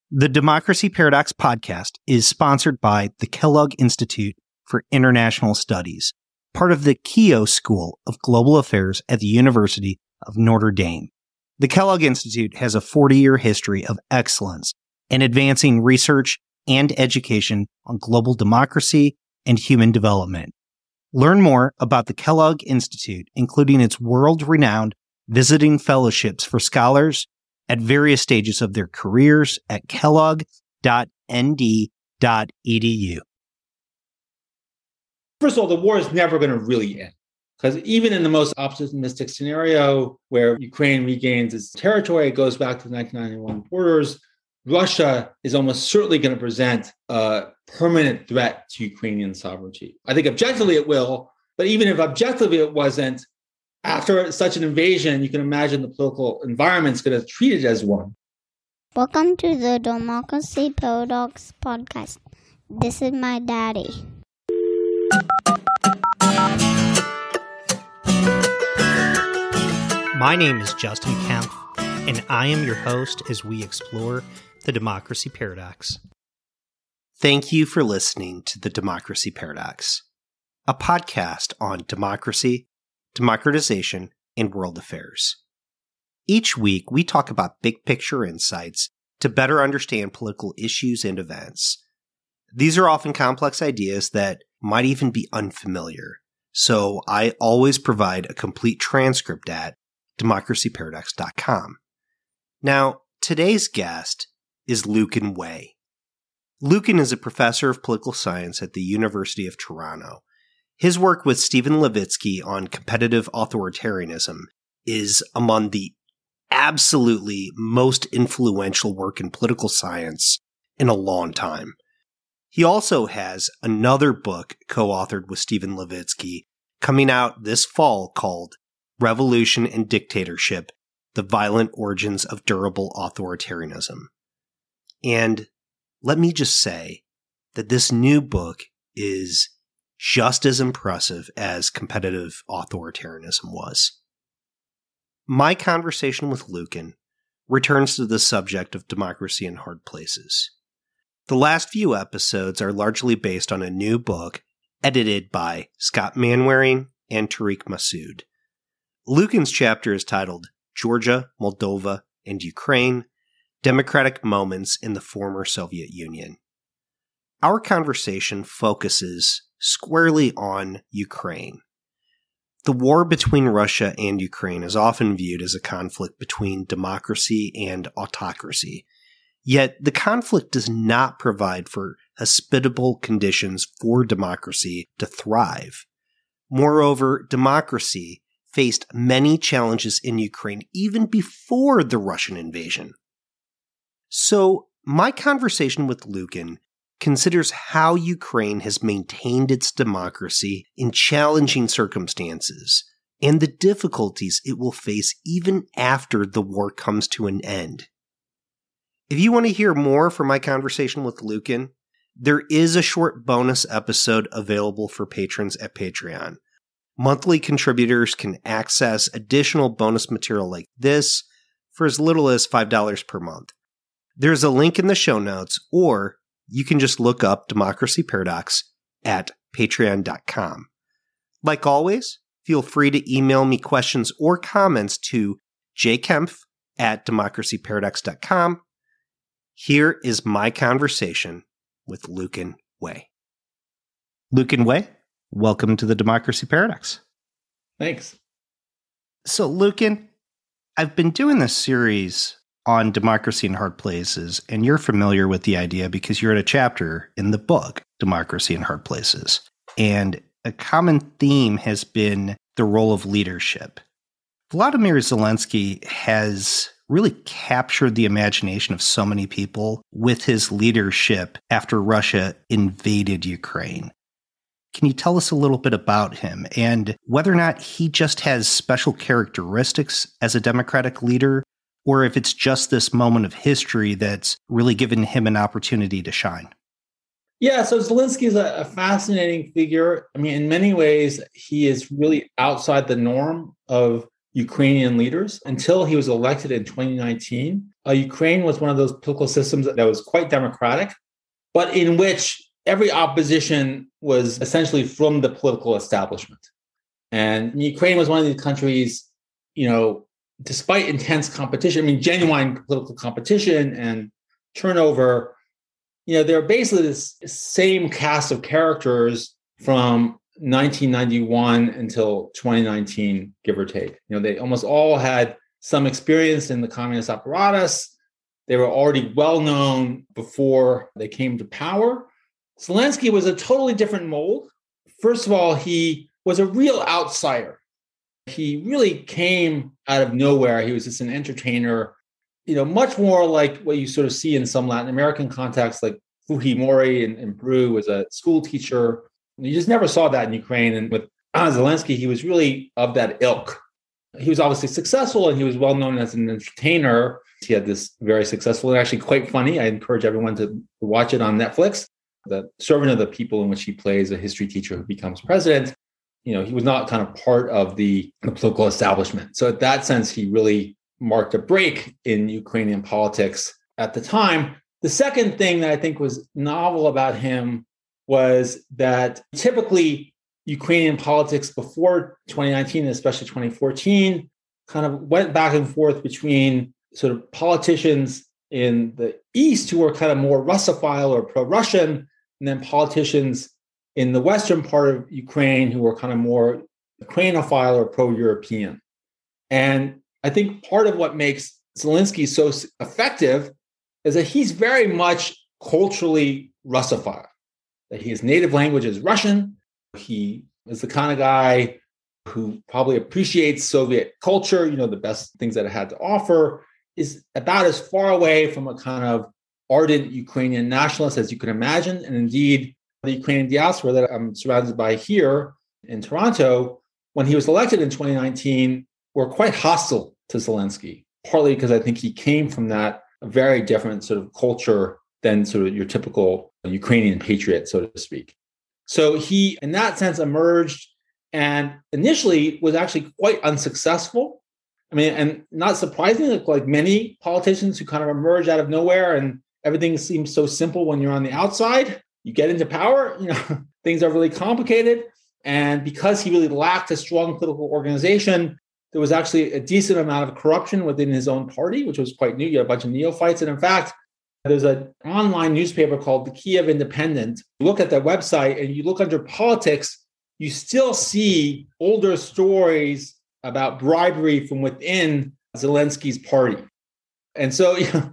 The Democracy Paradox podcast is sponsored by the Kellogg Institute for International Studies, part of the Keough School of Global Affairs at the University of Notre Dame. The Kellogg Institute has a 40-year history of excellence in advancing research and education on global democracy and human development. Learn more about the Kellogg Institute, including its world-renowned visiting fellowships for scholars at various stages of their careers at kellogg.nd.edu. First of all, the war is never going to really end, because even in the most optimistic scenario where Ukraine regains its territory, it goes back to the 1991 borders, Russia is almost certainly going to present a permanent threat to Ukrainian sovereignty. I think objectively it will, but even if objectively it wasn't, after such an invasion, you can imagine the political environment's going to treat it as one. Welcome to the Democracy Paradox podcast. This is my daddy. My name is Justin Kemp, and I am your host as we explore the Democracy Paradox. Thank you for listening to the Democracy Paradox, a podcast on democracy, democratization, and world affairs. Each week, we talk about big-picture insights to better understand political issues and events. These are often complex ideas that might even be unfamiliar, so I always provide a complete transcript at democracyparadox.com. Now, today's guest is Lucan Way. Lucan is a professor of political science at the University of Toronto. His work with Stephen Levitsky on competitive authoritarianism is among the absolutely most influential work in political science in a long time. He also has another book co-authored with Stephen Levitsky coming out this fall called Revolution and Dictatorship: The Violent Origins of Durable Authoritarianism. And let me just say that this new book is just as impressive as competitive authoritarianism was. My conversation with Lucan returns to the subject of democracy in hard places. The last few episodes are largely based on a new book edited by Scott Manwaring and Tariq Masood. Lucan's chapter is titled Georgia, Moldova, and Ukraine: Democratic Moments in the Former Soviet Union. Our conversation focuses squarely on Ukraine. The war between Russia and Ukraine is often viewed as a conflict between democracy and autocracy. Yet the conflict does not provide for hospitable conditions for democracy to thrive. Moreover, democracy faced many challenges in Ukraine even before the Russian invasion. So, my conversation with Lucan considers how Ukraine has maintained its democracy in challenging circumstances and the difficulties it will face even after the war comes to an end. If you want to hear more from my conversation with Lucan, there is a short bonus episode available for patrons at Patreon. Monthly contributors can access additional bonus material like this for as little as $5 per month. There's a link in the show notes, or you can just look up Democracy Paradox at patreon.com. Like always, feel free to email me questions or comments to jkempf@democracyparadox.com. Here is my conversation with Lucan Way. Lucan Way, welcome to the Democracy Paradox. Thanks. So, Lucan, I've been doing this series on democracy in hard places, and you're familiar with the idea because you're at a chapter in the book, Democracy in Hard Places. And a common theme has been the role of leadership. Vladimir Zelensky has really captured the imagination of so many people with his leadership after Russia invaded Ukraine. Can you tell us a little bit about him and whether or not he just has special characteristics as a democratic leader, or if it's just this moment of history that's really given him an opportunity to shine? Yeah, so Zelensky is a fascinating figure. I mean, in many ways, he is really outside the norm of Ukrainian leaders until he was elected in 2019. Ukraine was one of those political systems that was quite democratic, but in which every opposition was essentially from the political establishment. And Ukraine was one of these countries, despite intense competition, genuine political competition and turnover, they're basically this same cast of characters from 1991 until 2019, give or take. They almost all had some experience in the communist apparatus. They were already well known before they came to power. Zelensky was a totally different mold. First of all, he was a real outsider. He really came out of nowhere. He was just an entertainer, much more like what you sort of see in some Latin American contexts, like Fujimori in Peru was a school teacher. You just never saw that in Ukraine. And with Zelensky, he was really of that ilk. He was obviously successful and he was well known as an entertainer. He had this very successful and actually quite funny. I encourage everyone to watch it on Netflix. The Servant of the People, in which he plays a history teacher who becomes president. He was not kind of part of the political establishment. So in that sense, he really marked a break in Ukrainian politics at the time. The second thing that I think was novel about him was that typically Ukrainian politics before 2019, especially 2014, kind of went back and forth between sort of politicians in the East who were kind of more Russophile or pro-Russian, and then politicians in the western part of Ukraine who were kind of more Ukrainophile or pro-European. And I think part of what makes Zelensky so effective is that he's very much culturally Russophile. That his native language is Russian. He is the kind of guy who probably appreciates Soviet culture, the best things that it had to offer, is about as far away from a kind of ardent Ukrainian nationalist as you could imagine. And indeed, the Ukrainian diaspora that I'm surrounded by here in Toronto, when he was elected in 2019, were quite hostile to Zelensky, partly because I think he came from that very different sort of culture than sort of your typical Ukrainian patriot, so to speak. So he, in that sense, emerged and initially was actually quite unsuccessful. And not surprisingly, like many politicians who kind of emerge out of nowhere and everything seems so simple when you're on the outside, you get into power, things are really complicated. And because he really lacked a strong political organization, there was actually a decent amount of corruption within his own party, which was quite new. You had a bunch of neophytes. And in fact, there's an online newspaper called the Kiev Independent. You look at their website and you look under politics, you still see older stories about bribery from within Zelensky's party. And so,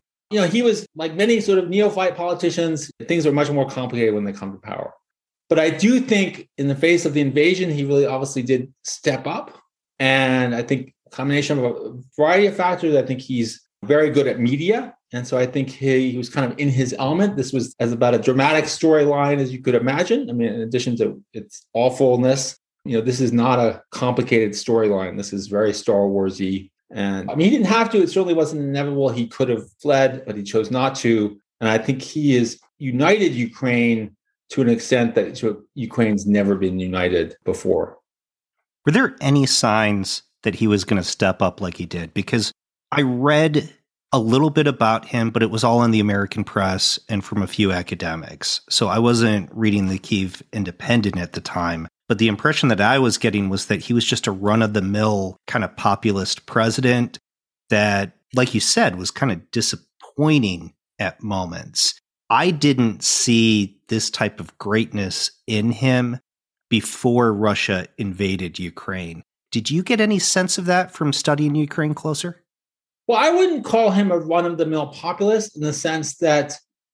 he was like many sort of neophyte politicians, things are much more complicated when they come to power. But I do think in the face of the invasion, he really obviously did step up. And I think a combination of a variety of factors, I think he's very good at media. And so I think he was kind of in his element. This was as about a dramatic storyline as you could imagine. In addition to its awfulness, this is not a complicated storyline. This is very Star Wars-y. And he didn't have to. It certainly wasn't inevitable. He could have fled, but he chose not to. And I think he has united Ukraine to an extent that Ukraine's never been united before. Were there any signs that he was going to step up like he did? Because I read a little bit about him, but it was all in the American press and from a few academics. So I wasn't reading the Kyiv Independent at the time. But the impression that I was getting was that he was just a run-of-the-mill kind of populist president that, like you said, was kind of disappointing at moments. I didn't see this type of greatness in him before Russia invaded Ukraine. Did you get any sense of that from studying Ukraine closer? Well, I wouldn't call him a run-of-the-mill populist in the sense that,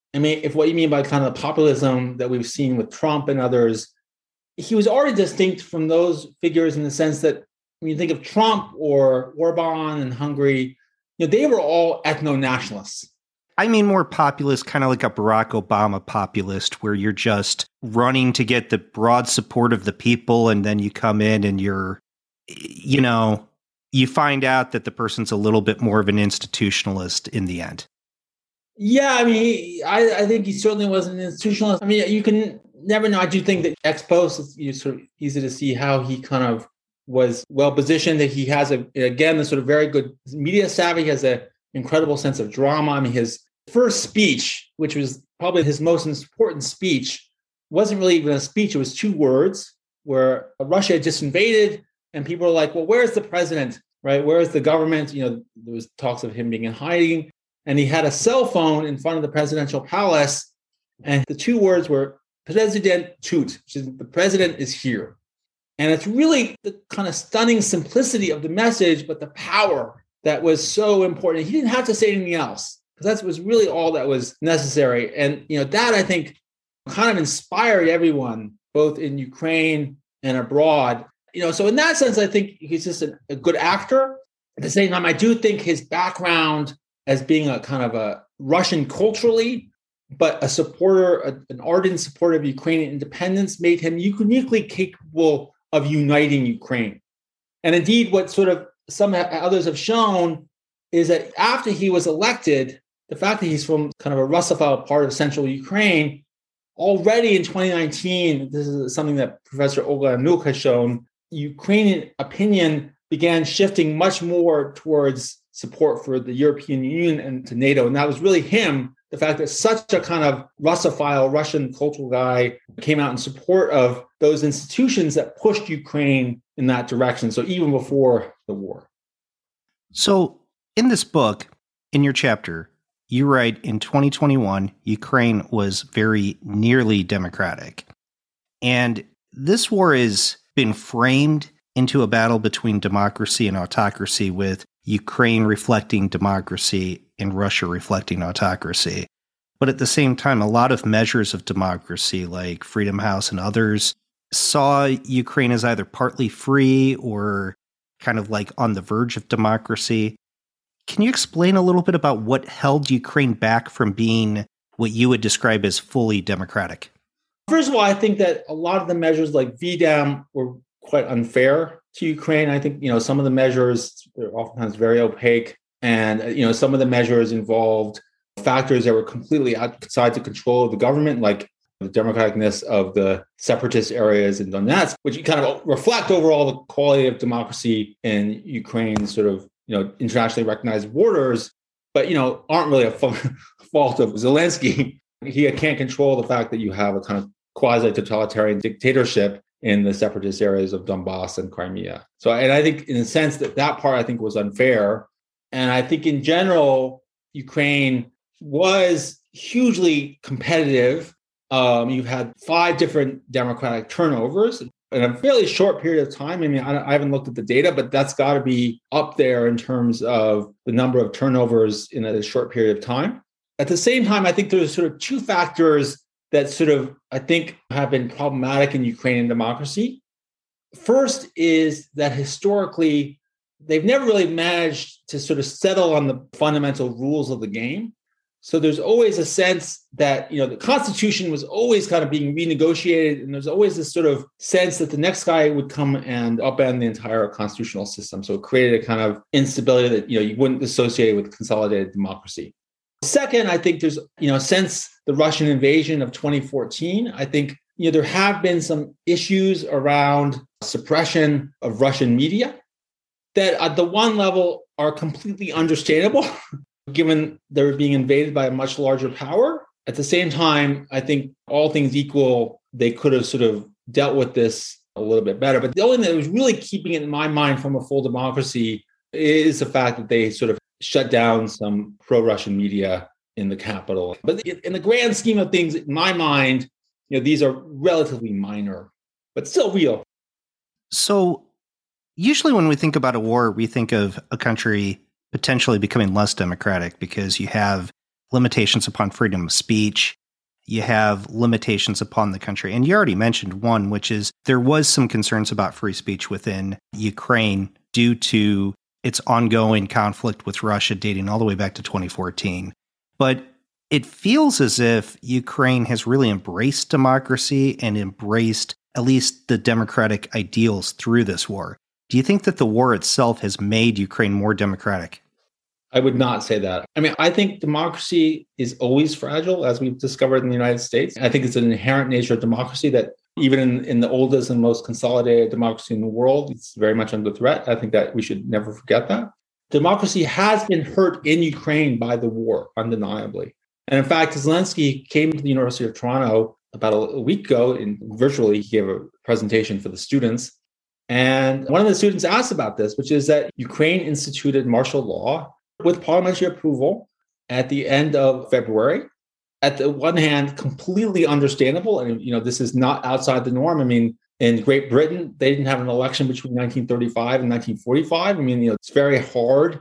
if what you mean by kind of the populism that we've seen with Trump and others, he was already distinct from those figures in the sense that when you think of Trump or Orban in Hungary, they were all ethno-nationalists. I mean more populist, kind of like a Barack Obama populist, where you're just running to get the broad support of the people, and then you come in and you find out that the person's a little bit more of an institutionalist in the end. Yeah, I think he certainly was an institutionalist. You can never know. I do think that ex post, it's sort of easy to see how he kind of was well positioned, that he has the sort of very good media savvy, he has an incredible sense of drama. I mean, his first speech, which was probably his most important speech, wasn't really even a speech. It was 2 words where Russia had just invaded and people were like, well, where's the president, right? Where's the government? There was talks of him being in hiding, and he had a cell phone in front of the presidential palace. And the 2 words were President tut, which is the president is here. And it's really the kind of stunning simplicity of the message, but the power that was so important. He didn't have to say anything else, because that was really all that was necessary. And, that I think kind of inspired everyone, both in Ukraine and abroad. So in that sense, I think he's just a good actor. At the same time, I do think his background as being a kind of a Russian culturally, but a supporter, an ardent supporter of Ukrainian independence, made him uniquely capable of uniting Ukraine. And indeed, what sort of some others have shown is that after he was elected, the fact that he's from kind of a Russophile part of central Ukraine, already in 2019, this is something that Professor Olga Anuk has shown, Ukrainian opinion began shifting much more towards support for the European Union and to NATO. And that was really him, the fact that such a kind of Russophile, Russian cultural guy came out in support of those institutions that pushed Ukraine in that direction. So even before the war. So in this book, in your chapter, you write, in 2021, Ukraine was very nearly democratic. And this war has been framed into a battle between democracy and autocracy, with Ukraine reflecting democracy and Russia reflecting autocracy. But at the same time, a lot of measures of democracy, like Freedom House and others, saw Ukraine as either partly free or kind of like on the verge of democracy. Can you explain a little bit about what held Ukraine back from being what you would describe as fully democratic? First of all, I think that a lot of the measures like VDAM were quite unfair to Ukraine. I think, some of the measures are oftentimes very opaque. And, some of the measures involved factors that were completely outside the control of the government, like the democraticness of the separatist areas in Donetsk, which kind of reflect overall the quality of democracy in Ukraine's sort of, internationally recognized borders, but, aren't really a fault of Zelensky. He can't control the fact that you have a kind of quasi-totalitarian dictatorship in the separatist areas of Donbass and Crimea. So, and I think in a sense that part, I think, was unfair. And I think in general, Ukraine was hugely competitive. You've had 5 different democratic turnovers in a fairly short period of time. I mean, I haven't looked at the data, but that's got to be up there in terms of the number of turnovers in a short period of time. At the same time, I think there's sort of 2 factors that sort of, I think, have been problematic in Ukrainian democracy. First is that historically, they've never really managed to sort of settle on the fundamental rules of the game. So there's always a sense that, the Constitution was always kind of being renegotiated, and there's always this sort of sense that the next guy would come and upend the entire constitutional system. So it created a kind of instability that, you wouldn't associate with consolidated democracy. Second, I think there's, since the Russian invasion of 2014, I think, there have been some issues around suppression of Russian media that at the one level are completely understandable, given they're being invaded by a much larger power. At the same time, I think all things equal, they could have sort of dealt with this a little bit better. But the only thing that was really keeping it in my mind from a full democracy is the fact that they sort of shut down some pro-Russian media in the capital. But in the grand scheme of things, in my mind, these are relatively minor, but still real. So usually when we think about a war, we think of a country potentially becoming less democratic because you have limitations upon freedom of speech, you have limitations upon the country. And you already mentioned one, which is there was some concerns about free speech within Ukraine due to its ongoing conflict with Russia dating all the way back to 2014. But it feels as if Ukraine has really embraced democracy and embraced at least the democratic ideals through this war. Do you think that the war itself has made Ukraine more democratic? I would not say that. I mean, I think democracy is always fragile, as we've discovered in the United States. I think it's an inherent nature of democracy that even in the oldest and most consolidated democracy in the world, it's very much under threat. I think that we should never forget that. Democracy has been hurt in Ukraine by the war, undeniably. And in fact, Zelensky came to the University of Toronto about a week ago, and virtually he gave a presentation for the students. And one of the students asked about this, which is that Ukraine instituted martial law with parliamentary approval at the end of February. At the one hand, completely understandable. And, this is not outside the norm. I mean, in Great Britain, they didn't have an election between 1935 and 1945. I mean, it's very hard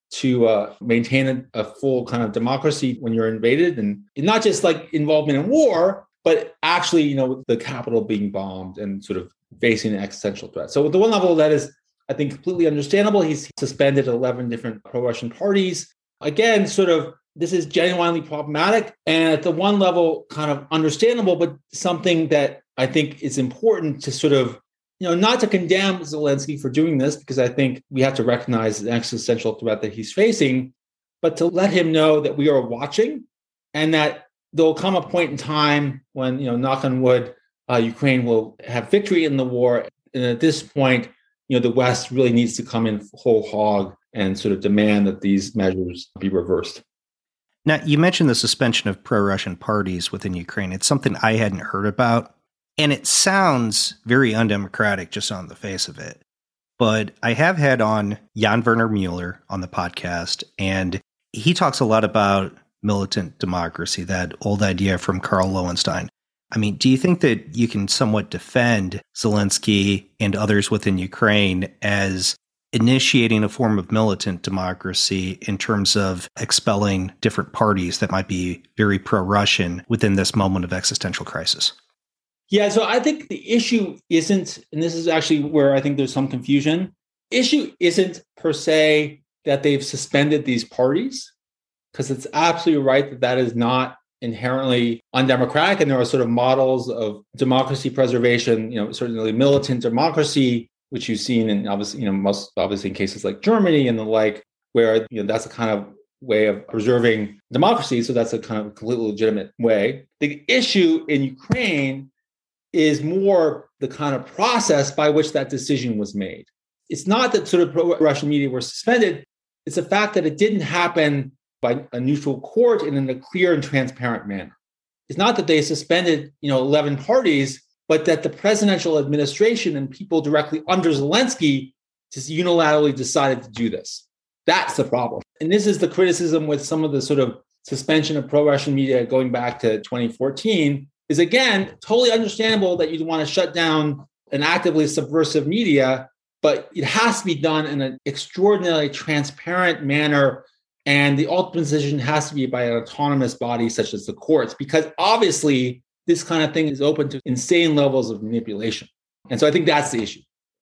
to maintain a full kind of democracy when you're invaded, and not just like involvement in war, but actually, the capital being bombed and sort of facing an existential threat. So at the one level, that is, I think, completely understandable. He's suspended 11 different pro-Russian parties. Again, sort of, this is genuinely problematic. And at the one level, kind of understandable, but something that I think is important to sort of, not to condemn Zelensky for doing this, because I think we have to recognize the existential threat that he's facing, but to let him know that we are watching and that there'll come a point in time when, knock on wood, Ukraine will have victory in the war. And at this point, the West really needs to come in whole hog and sort of demand that these measures be reversed. Now, you mentioned the suspension of pro-Russian parties within Ukraine. It's something I hadn't heard about. And it sounds very undemocratic just on the face of it. But I have had on Jan Werner Mueller on the podcast, and he talks a lot about militant democracy, that old idea from Karl Lowenstein. I mean, do you think that you can somewhat defend Zelensky and others within Ukraine as initiating a form of militant democracy in terms of expelling different parties that might be very pro-Russian within this moment of existential crisis? Yeah, so I think the issue isn't, and this is actually where I think there's some confusion, issue isn't per se that they've suspended these parties, because it's absolutely right that that is not inherently undemocratic. And there are sort of models of democracy preservation, certainly militant democracy, which you've seen in obviously, most obviously in cases like Germany and the like, where, that's a kind of way of preserving democracy. So that's a kind of completely legitimate way. The issue in Ukraine is more the kind of process by which that decision was made. It's not that sort of pro-Russian media were suspended. It's the fact that it didn't happen by a neutral court and in a clear and transparent manner. It's not that they suspended, 11 parties, but that the presidential administration and people directly under Zelensky just unilaterally decided to do this. That's the problem. And this is the criticism with some of the sort of suspension of pro-Russian media going back to 2014, is again, totally understandable that you'd want to shut down an actively subversive media, but it has to be done in an extraordinarily transparent manner. And the ultimate decision has to be by an autonomous body such as the courts, because obviously this kind of thing is open to insane levels of manipulation. And so I think that's the issue.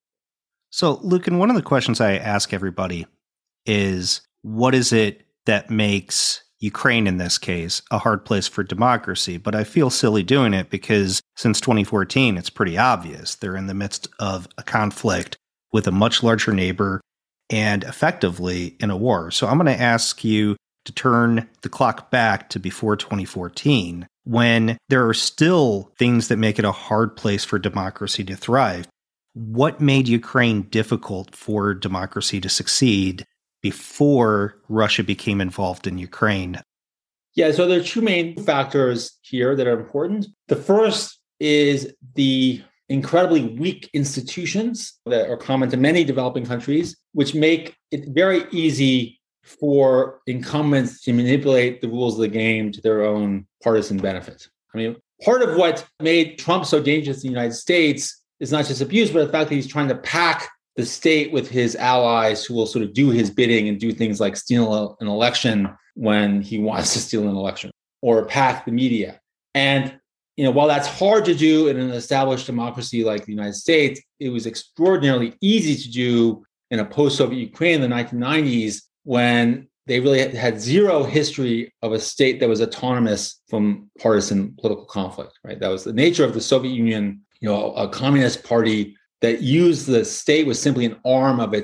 So, Lucan, one of the questions I ask everybody is, what is it that makes Ukraine, in this case, a hard place for democracy? But I feel silly doing it because since 2014, it's pretty obvious. They're in the midst of a conflict with a much larger neighbor and effectively in a war. So I'm going to ask you to turn the clock back to before 2014, when there are still things that make it a hard place for democracy to thrive. What made Ukraine difficult for democracy to succeed before Russia became involved in Ukraine? Yeah, so there are two main factors here that are important. The first is the incredibly weak institutions that are common to many developing countries, which make it very easy for incumbents to manipulate the rules of the game to their own partisan benefit. I mean, part of what made Trump so dangerous in the United States is not just abuse, but the fact that he's trying to pack the state with his allies who will sort of do his bidding and do things like steal an election when he wants to steal an election, or pack the media. And, while that's hard to do in an established democracy like the United States, it was extraordinarily easy to do in a post-Soviet Ukraine in the 1990s, when they really had zero history of a state that was autonomous from partisan political conflict, right? That was the nature of the Soviet Union, a communist party that used the state was simply an arm of its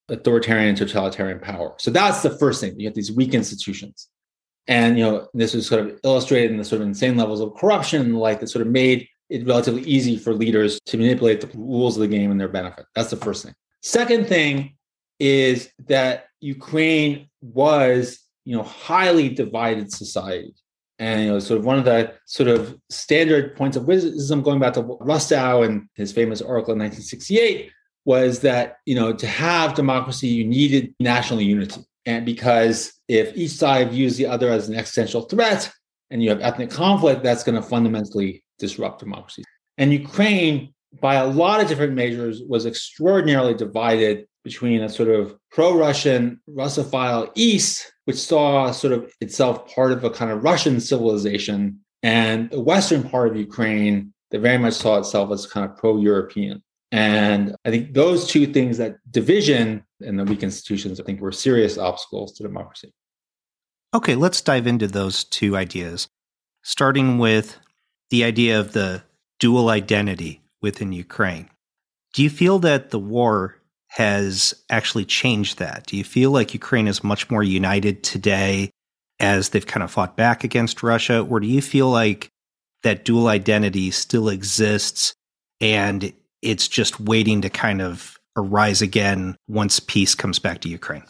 authoritarian and totalitarian power. So that's the first thing. You have these weak institutions. And, this was sort of illustrated in the sort of insane levels of corruption and the like that sort of made it relatively easy for leaders to manipulate the rules of the game in their benefit. That's the first thing. Second thing is that Ukraine was, highly divided society. And, sort of one of the sort of standard points of wisdom going back to Rustow and his famous article in 1968 was that, to have democracy, you needed national unity. And because if each side views the other as an existential threat and you have ethnic conflict, that's going to fundamentally disrupt democracy. And Ukraine, by a lot of different measures, was extraordinarily divided between a sort of pro-Russian, Russophile East, which saw sort of itself part of a kind of Russian civilization, and the Western part of Ukraine that very much saw itself as kind of pro-European. And I think those two things, that division and the weak institutions, I think were serious obstacles to democracy. Okay, let's dive into those two ideas, starting with the idea of the dual identity within Ukraine. Do you feel that the war has actually changed that? Do you feel like Ukraine is much more united today as they've kind of fought back against Russia? Or do you feel like that dual identity still exists and it's just waiting to kind of arise again once peace comes back to Ukraine?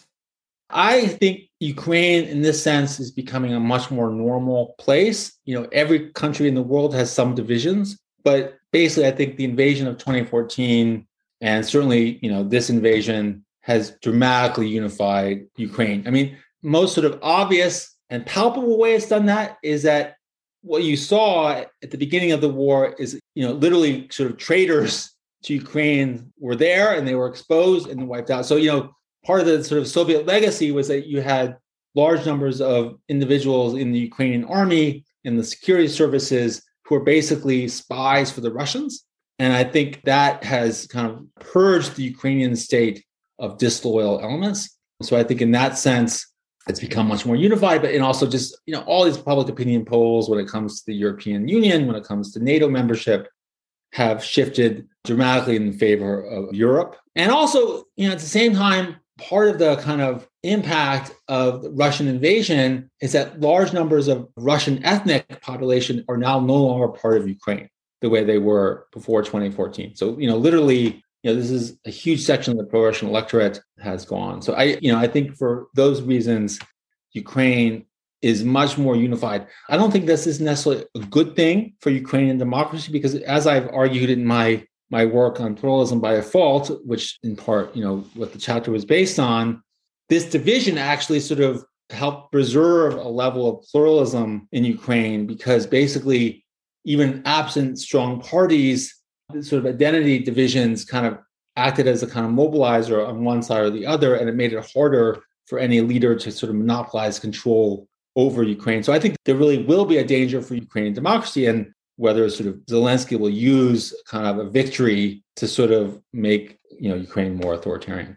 I think Ukraine, in this sense, is becoming a much more normal place. Every country in the world has some divisions, but basically, I think the invasion of 2014 and certainly, this invasion has dramatically unified Ukraine. I mean, most sort of obvious and palpable way it's done that is that what you saw at the beginning of the war is, literally sort of traitors to Ukraine were there and they were exposed and wiped out. So, part of the sort of Soviet legacy was that you had large numbers of individuals in the Ukrainian army, in the security services, who are basically spies for the Russians. And I think that has kind of purged the Ukrainian state of disloyal elements. So I think in that sense, it's become much more unified, but also just, all these public opinion polls when it comes to the European Union, when it comes to NATO membership, have shifted dramatically in favor of Europe. And also, at the same time, part of the kind of impact of the Russian invasion is that large numbers of Russian ethnic population are now no longer part of Ukraine the way they were before 2014. So, literally, this is a huge section of the pro-Russian electorate has gone. So I think for those reasons, Ukraine is much more unified. I don't think this is necessarily a good thing for Ukrainian democracy because, as I've argued in my work on pluralism by default, which in part, what the chapter was based on, this division actually sort of helped preserve a level of pluralism in Ukraine because basically, even absent strong parties, sort of identity divisions kind of acted as a kind of mobilizer on one side or the other, and it made it harder for any leader to sort of monopolize control over Ukraine. So I think there really will be a danger for Ukrainian democracy, and whether sort of Zelensky will use kind of a victory to sort of make, Ukraine more authoritarian.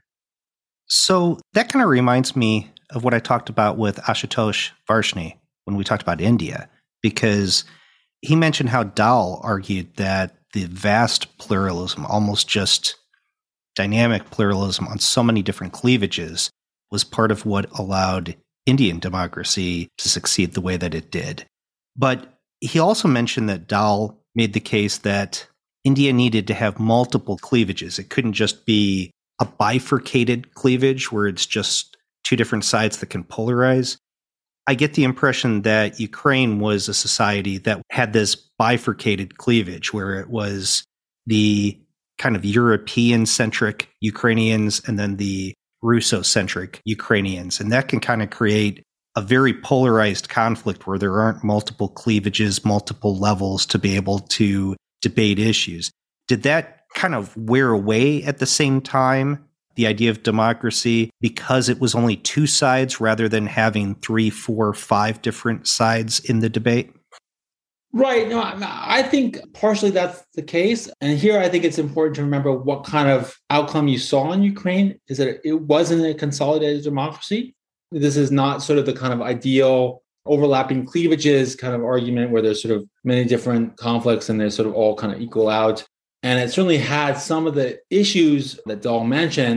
So that kind of reminds me of what I talked about with Ashutosh Varshney when we talked about India, because he mentioned how Dahl argued that the vast pluralism, almost just dynamic pluralism on so many different cleavages, was part of what allowed Indian democracy to succeed the way that it did. But he also mentioned that Dahl made the case that India needed to have multiple cleavages. It couldn't just be a bifurcated cleavage where it's just two different sides that can polarize. I get the impression that Ukraine was a society that had this bifurcated cleavage where it was the kind of European-centric Ukrainians and then the Russo-centric Ukrainians. And that can kind of create a very polarized conflict where there aren't multiple cleavages, multiple levels to be able to debate issues. Did that kind of wear away at the same time, the idea of democracy, because it was only two sides rather than having 3, 4, 5 different sides in the debate? Right. No, I think partially that's the case. And here I think it's important to remember what kind of outcome you saw in Ukraine is that it wasn't a consolidated democracy. This is not sort of the kind of ideal overlapping cleavages kind of argument where there's sort of many different conflicts and they're sort of all kind of equal out. And it certainly had some of the issues that Dahl mentioned,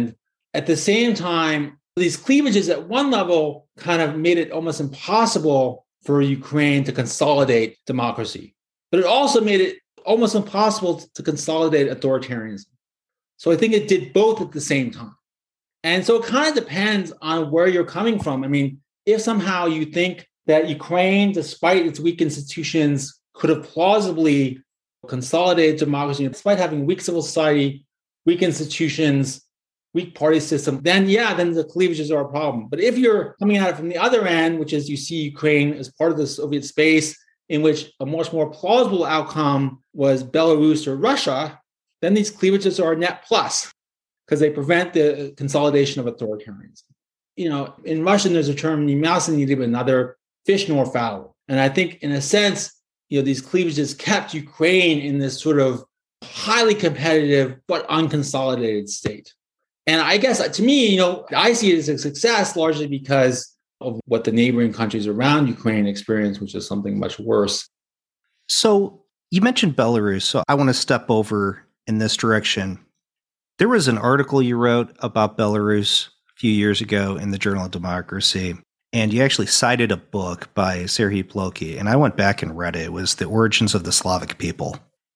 At the same time, these cleavages at one level kind of made it almost impossible for Ukraine to consolidate democracy. But it also made it almost impossible to consolidate authoritarianism. So I think it did both at the same time. And so it kind of depends on where you're coming from. I mean, if somehow you think that Ukraine, despite its weak institutions, could have plausibly consolidated democracy, despite having weak civil society, weak institutions, weak party system, then the cleavages are a problem. But if you're coming at it from the other end, which is you see Ukraine as part of the Soviet space, in which a much more plausible outcome was Belarus or Russia, then these cleavages are a net plus because they prevent the consolidation of authoritarianism. In Russian, there's a term, another fish nor fowl. And I think in a sense, these cleavages kept Ukraine in this sort of highly competitive but unconsolidated state. And I guess to me, I see it as a success largely because of what the neighboring countries around Ukraine experience, which is something much worse. So you mentioned Belarus, so I want to step over in this direction. There was an article you wrote about Belarus a few years ago in the Journal of Democracy, and you actually cited a book by Serhiy Plokhy, and I went back and read it. It was The Origins of the Slavic People.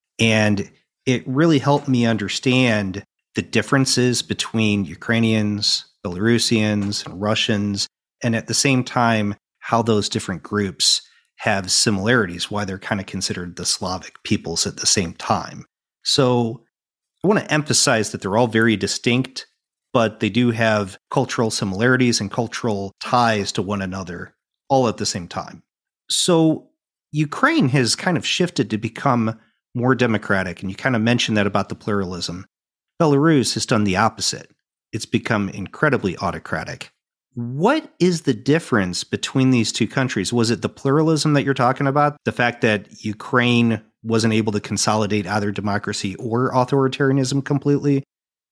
And it really helped me understand the differences between Ukrainians, Belarusians, and Russians, and at the same time, how those different groups have similarities, why they're kind of considered the Slavic peoples at the same time. So I want to emphasize that they're all very distinct, but they do have cultural similarities and cultural ties to one another all at the same time. So Ukraine has kind of shifted to become more democratic, and you kind of mentioned that about the pluralism. Belarus has done the opposite. It's become incredibly autocratic. What is the difference between these two countries? Was it the pluralism that you're talking about? The fact that Ukraine wasn't able to consolidate either democracy or authoritarianism completely?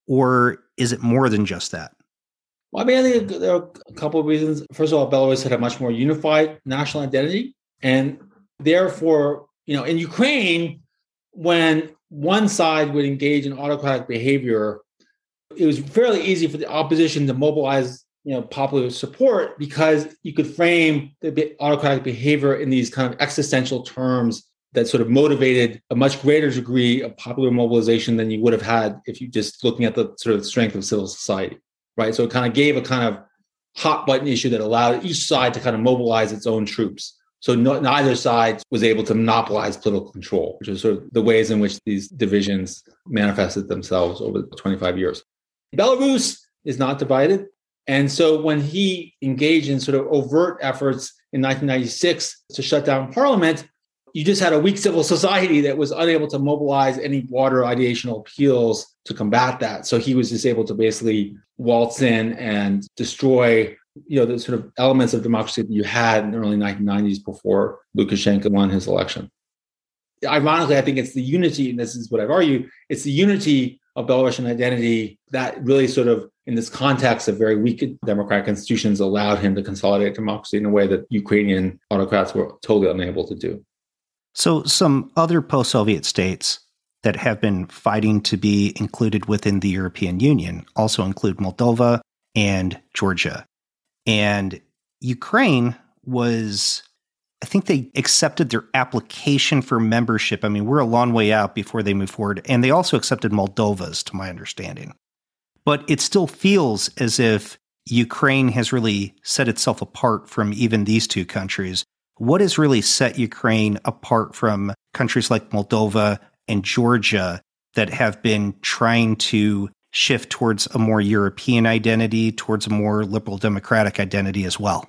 Or is it more than just that? Well, I mean, I think there are a couple of reasons. First of all, Belarus had a much more unified national identity. And therefore, in Ukraine, when one side would engage in autocratic behavior, it was fairly easy for the opposition to mobilize popular support because you could frame the autocratic behavior in these kind of existential terms that sort of motivated a much greater degree of popular mobilization than you would have had if you just looking at the sort of strength of civil society, right? So it kind of gave a kind of hot button issue that allowed each side to kind of mobilize its own troops. So neither side was able to monopolize political control, which is sort of the ways in which these divisions manifested themselves over 25 years. Belarus is not divided. And so when he engaged in sort of overt efforts in 1996 to shut down parliament, you just had a weak civil society that was unable to mobilize any broader ideational appeals to combat that. So he was just able to basically waltz in and destroy, the sort of elements of democracy that you had in the early 1990s before Lukashenko won his election. Ironically, I think it's the unity, and this is what I've argued, it's the unity of Belarusian identity that really sort of, in this context of very weak democratic institutions, allowed him to consolidate democracy in a way that Ukrainian autocrats were totally unable to do. So some other post-Soviet states that have been fighting to be included within the European Union also include Moldova and Georgia. And Ukraine was, I think they accepted their application for membership. I mean, we're a long way out before they move forward. And they also accepted Moldova's, to my understanding. But it still feels as if Ukraine has really set itself apart from even these two countries. What has really set Ukraine apart from countries like Moldova and Georgia that have been trying to shift towards a more European identity, towards a more liberal democratic identity as well?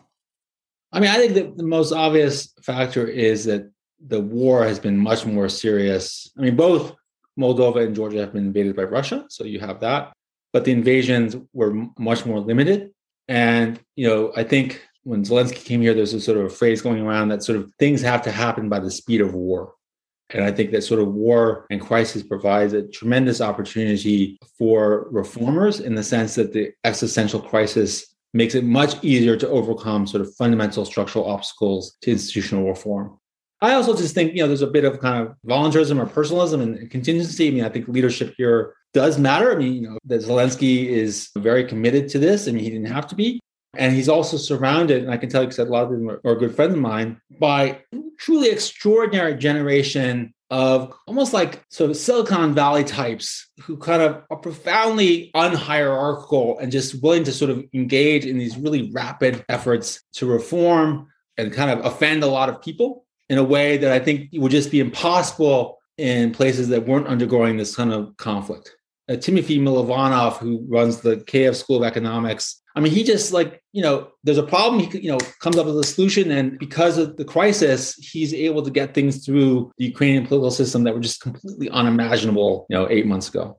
I mean, I think that the most obvious factor is that the war has been much more serious. I mean, both Moldova and Georgia have been invaded by Russia, so you have that. But the invasions were much more limited. And, I think when Zelensky came here, there's a sort of a phrase going around that sort of things have to happen by the speed of war. And I think that sort of war and crisis provides a tremendous opportunity for reformers in the sense that the existential crisis makes it much easier to overcome sort of fundamental structural obstacles to institutional reform. I also just think, there's a bit of kind of voluntarism or personalism and contingency. I mean, I think leadership here does matter. I mean, that Zelensky is very committed to this. I mean, he didn't have to be. And he's also surrounded, and I can tell you because a lot of them are good friends of mine, by truly extraordinary generation of almost like sort of Silicon Valley types who kind of are profoundly unhierarchical and just willing to sort of engage in these really rapid efforts to reform and kind of offend a lot of people in a way that I think would just be impossible in places that weren't undergoing this kind of conflict. Timothy Milovanov, who runs the KF School of Economics, I mean, he just there's a problem, he comes up with a solution. And because of the crisis, he's able to get things through the Ukrainian political system that were just completely unimaginable, 8 months ago.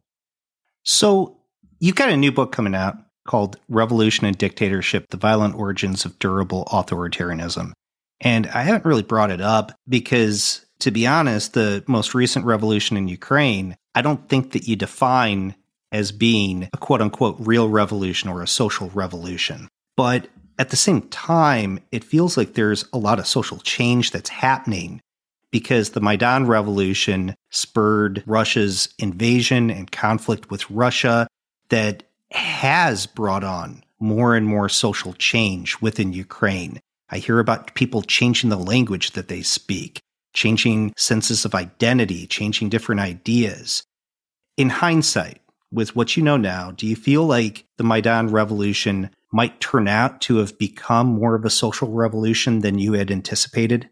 So you've got a new book coming out called Revolution and Dictatorship, The Violent Origins of Durable Authoritarianism. And I haven't really brought it up because, to be honest, the most recent revolution in Ukraine, I don't think that you define as being a quote-unquote real revolution or a social revolution. But at the same time, it feels like there's a lot of social change that's happening because the Maidan Revolution spurred Russia's invasion and conflict with Russia that has brought on more and more social change within Ukraine. I hear about people changing the language that they speak, changing senses of identity, changing different ideas. In hindsight, with what you know now, do you feel like the Maidan Revolution might turn out to have become more of a social revolution than you had anticipated?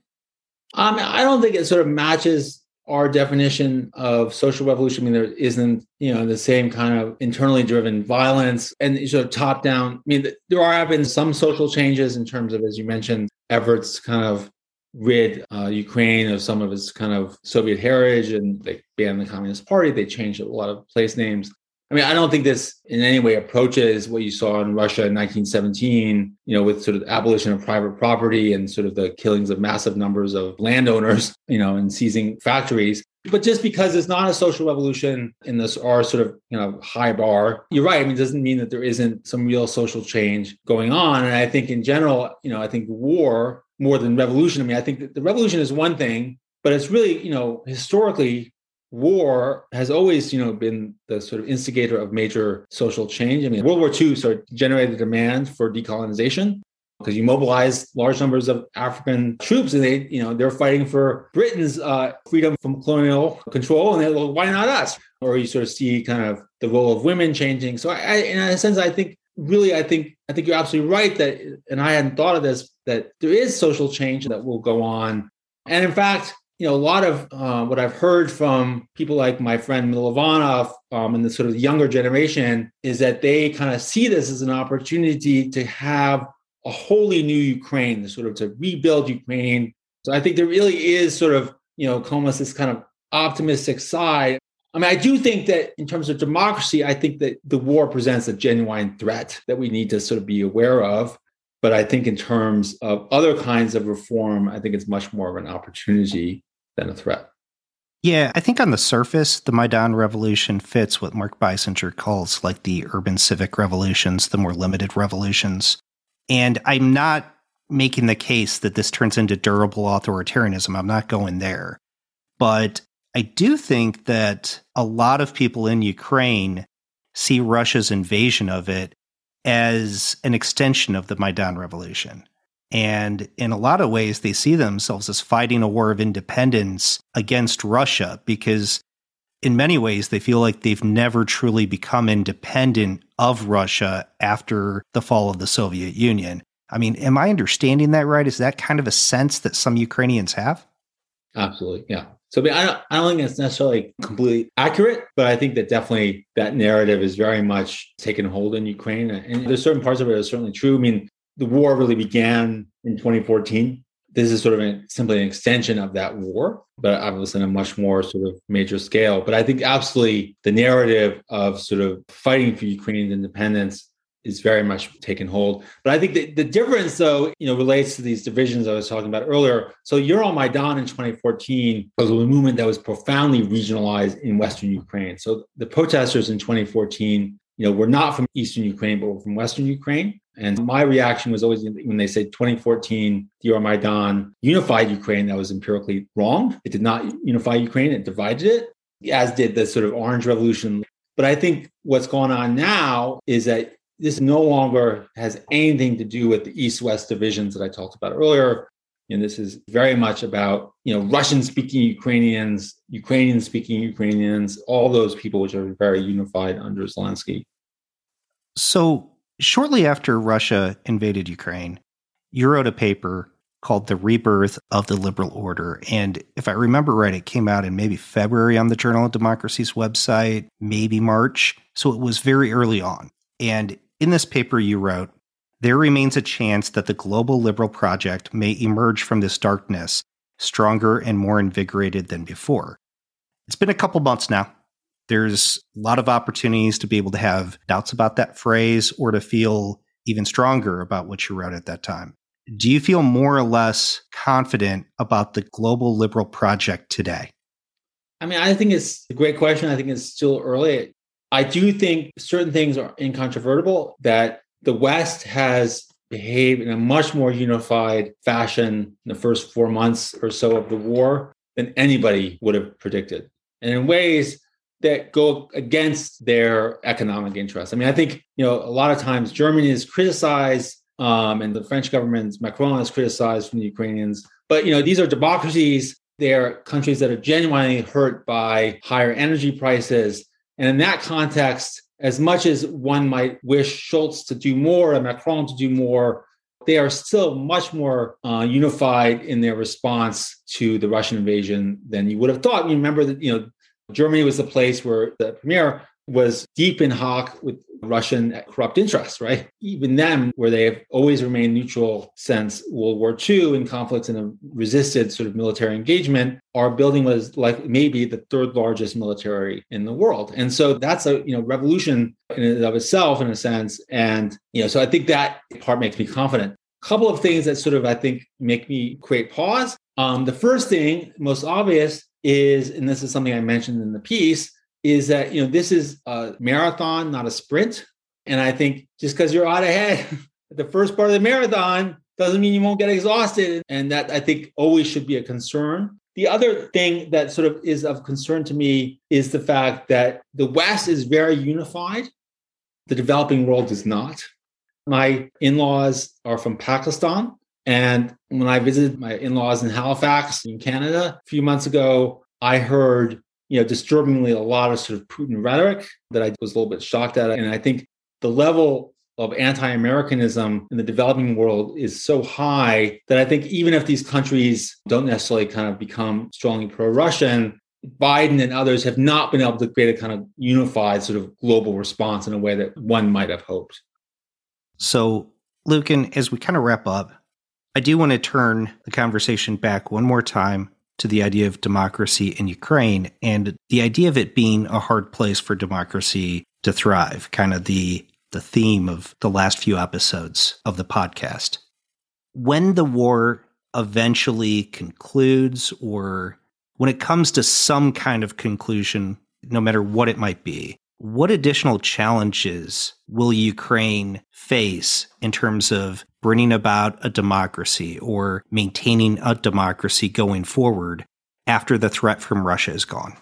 I don't think it sort of matches our definition of social revolution. I mean, there isn't, the same kind of internally driven violence and sort of top down. I mean, there have been some social changes in terms of, as you mentioned, efforts to kind of rid Ukraine of some of its kind of Soviet heritage, and they banned the Communist Party. They changed a lot of place names. I mean, I don't think this in any way approaches what you saw in Russia in 1917, with sort of abolition of private property and sort of the killings of massive numbers of landowners, and seizing factories. But just because it's not a social revolution in this our sort of, high bar, you're right. I mean, it doesn't mean that there isn't some real social change going on. And I think in general, I think war more than revolution. I mean, I think that the revolution is one thing, but it's really, historically, war has always, been the sort of instigator of major social change. I mean, World War II sort of generated demand for decolonization because you mobilized large numbers of African troops and they're fighting for Britain's freedom from colonial control. And they're like, why not us? Or you sort of see kind of the role of women changing. So in a sense, I think you're absolutely right that, and I hadn't thought of this, that there is social change that will go on. And in fact, a lot of what I've heard from people like my friend Milovanov and the sort of younger generation is that they kind of see this as an opportunity to have a wholly new Ukraine, sort of to rebuild Ukraine. So I think there really is sort of, almost this kind of optimistic side. I mean, I do think that in terms of democracy, I think that the war presents a genuine threat that we need to sort of be aware of. But I think in terms of other kinds of reform, I think it's much more of an opportunity than a threat. Yeah, I think on the surface, the Maidan Revolution fits what Mark Biesinger calls like the urban civic revolutions, the more limited revolutions. And I'm not making the case that this turns into durable authoritarianism. I'm not going there. But I do think that a lot of people in Ukraine see Russia's invasion of it as an extension of the Maidan Revolution. And in a lot of ways, they see themselves as fighting a war of independence against Russia because in many ways, they feel like they've never truly become independent of Russia after the fall of the Soviet Union. I mean, am I understanding that right? Is that kind of a sense that some Ukrainians have? Absolutely, yeah. So I don't think it's necessarily completely accurate, but I think that definitely that narrative is very much taken hold in Ukraine. And there's certain parts of it that are certainly true. I mean, the war really began in 2014. This is sort of simply an extension of that war, but obviously on a much more sort of major scale. But I think absolutely the narrative of sort of fighting for Ukraine's independence is very much taken hold. But I think the difference, though, relates to these divisions I was talking about earlier. So Euromaidan in 2014 was a movement that was profoundly regionalized in Western Ukraine. So the protesters in 2014, were not from Eastern Ukraine, but were from Western Ukraine. And my reaction was always when they said 2014 Euromaidan unified Ukraine, that was empirically wrong. It did not unify Ukraine, it divided it, as did the sort of Orange Revolution. But I think what's going on now is that this no longer has anything to do with the East-West divisions that I talked about earlier. And this is very much about, Russian-speaking Ukrainians, Ukrainian-speaking Ukrainians, all those people which are very unified under Zelensky. So shortly after Russia invaded Ukraine, you wrote a paper called The Rebirth of the Liberal Order. And if I remember right, it came out in maybe February on the Journal of Democracy's website, maybe March. So it was very early on. And in this paper you wrote, there remains a chance that the global liberal project may emerge from this darkness stronger and more invigorated than before. It's been a couple months now. There's a lot of opportunities to be able to have doubts about that phrase or to feel even stronger about what you wrote at that time. Do you feel more or less confident about the global liberal project today? I mean, I think it's a great question. I think it's still early. I do think certain things are incontrovertible, that the West has behaved in a much more unified fashion in the first 4 months or so of the war than anybody would have predicted. And in ways that go against their economic interests. I mean, I think, a lot of times Germany is criticized and the French government, Macron, is criticized from the Ukrainians. But, these are democracies. They're countries that are genuinely hurt by higher energy prices. And in that context, as much as one might wish Scholz to do more and Macron to do more, they are still much more unified in their response to the Russian invasion than you would have thought. You remember that, Germany was the place where the premier was deep in hoc with Russian corrupt interests, right? Even them, where they have always remained neutral since World War II in conflicts and have resisted sort of military engagement, our building was like maybe the third largest military in the world. And so that's a revolution in and of itself, in a sense. And so I think that part makes me confident. A couple of things that sort of, I think, make me create pause. The first thing, most obvious, is, and this is something I mentioned in the piece, is that, this is a marathon, not a sprint. And I think just because you're out ahead at the first part of the marathon doesn't mean you won't get exhausted. And that, I think, always should be a concern. The other thing that sort of is of concern to me is the fact that the West is very unified. The developing world is not. My in-laws are from Pakistan. And when I visited my in-laws in Halifax in Canada a few months ago, I heard, disturbingly a lot of sort of Putin rhetoric that I was a little bit shocked at. And I think the level of anti-Americanism in the developing world is so high that I think even if these countries don't necessarily kind of become strongly pro-Russian, Biden and others have not been able to create a kind of unified sort of global response in a way that one might have hoped. So, Lucan, as we kind of wrap up, I do want to turn the conversation back one more time to the idea of democracy in Ukraine and the idea of it being a hard place for democracy to thrive, kind of the theme of the last few episodes of the podcast. When the war eventually concludes, or when it comes to some kind of conclusion, no matter what it might be, what additional challenges will Ukraine face in terms of bringing about a democracy or maintaining a democracy going forward after the threat from Russia is gone?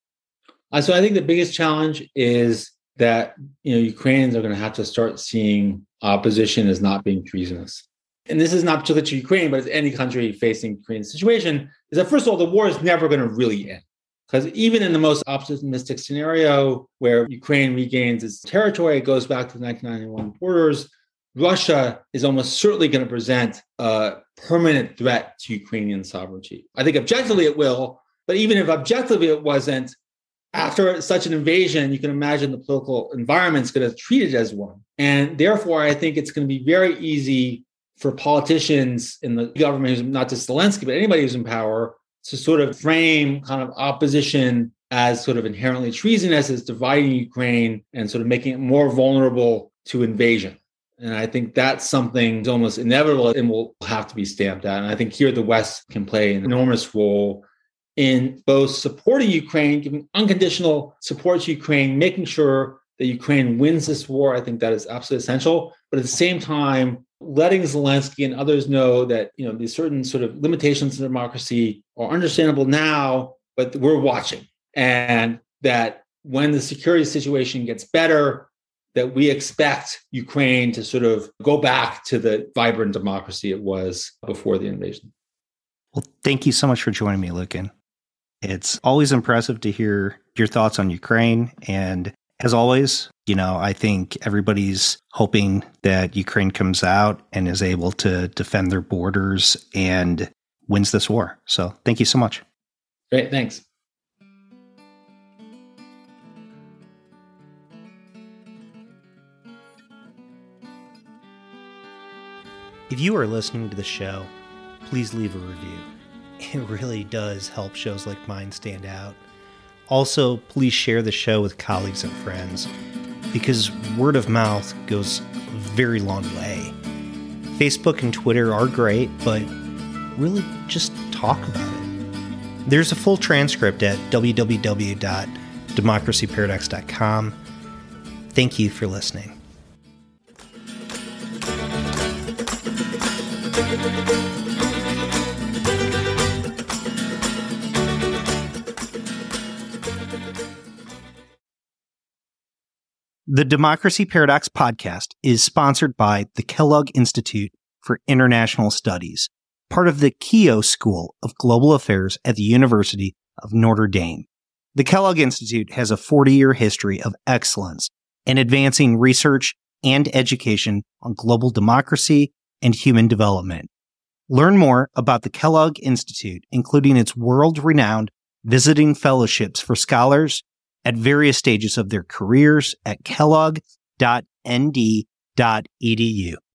So I think the biggest challenge is that Ukrainians are going to have to start seeing opposition as not being treasonous. And this is not particular to Ukraine, but it's any country facing the Ukrainian situation, is that first of all, the war is never going to really end. Because even in the most optimistic scenario where Ukraine regains its territory, it goes back to the 1991 borders, Russia is almost certainly going to present a permanent threat to Ukrainian sovereignty. I think objectively it will, but even if objectively it wasn't, after such an invasion, you can imagine the political environment is going to treat it as one. And therefore, I think it's going to be very easy for politicians in the government, not just Zelensky, but anybody who's in power, to sort of frame kind of opposition as sort of inherently treasonous, as dividing Ukraine and sort of making it more vulnerable to invasion. And I think that's something that's almost inevitable and will have to be stamped out. And I think here the West can play an enormous role in both supporting Ukraine, giving unconditional support to Ukraine, making sure that Ukraine wins this war. I think that is absolutely essential. But at the same time, letting Zelensky and others know that, these certain sort of limitations in democracy are understandable now, but we're watching. And that when the security situation gets better, that we expect Ukraine to sort of go back to the vibrant democracy it was before the invasion. Well, thank you so much for joining me, Lukin. It's always impressive to hear your thoughts on Ukraine. And as always, I think everybody's hoping that Ukraine comes out and is able to defend their borders and wins this war. So thank you so much. Great. Thanks. If you are listening to the show, please leave a review. It really does help shows like mine stand out. Also, please share the show with colleagues and friends, because word of mouth goes a very long way. Facebook and Twitter are great, but really just talk about it. There's a full transcript at www.democracyparadox.com. Thank you for listening. The Democracy Paradox podcast is sponsored by the Kellogg Institute for International Studies, part of the Keough School of Global Affairs at the University of Notre Dame. The Kellogg Institute has a 40-year history of excellence in advancing research and education on global democracy and human development. Learn more about the Kellogg Institute, including its world-renowned visiting fellowships for scholars at various stages of their careers at kellogg.nd.edu.